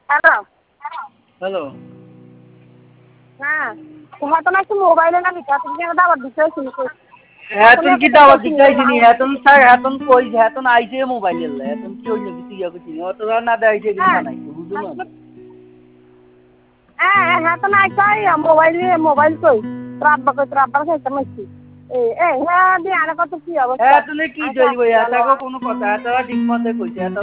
hello hello হ্যাঁ তোমার তো নাকি মোবাইলে না বিকাশ তুমি দাবার দিতে শুনি এখন কি দাওয়াত দিতেছি নি এখন স্যার এখন কই এখন আইছে মোবাইল লে এখন কি হইলো কি তুই আগে চিনি অত না দেখাইছে দিন না নাই বুঝলো না হ্যাঁ তো নাই কই মোবাইল কই ট্রাব্বা খাইতে মাইছি হ্যাঁ দিয়ে আরে কত কি অবস্থা তুমি কি জইব এটা কোনো কথা এটা ঠিক মতে কইছে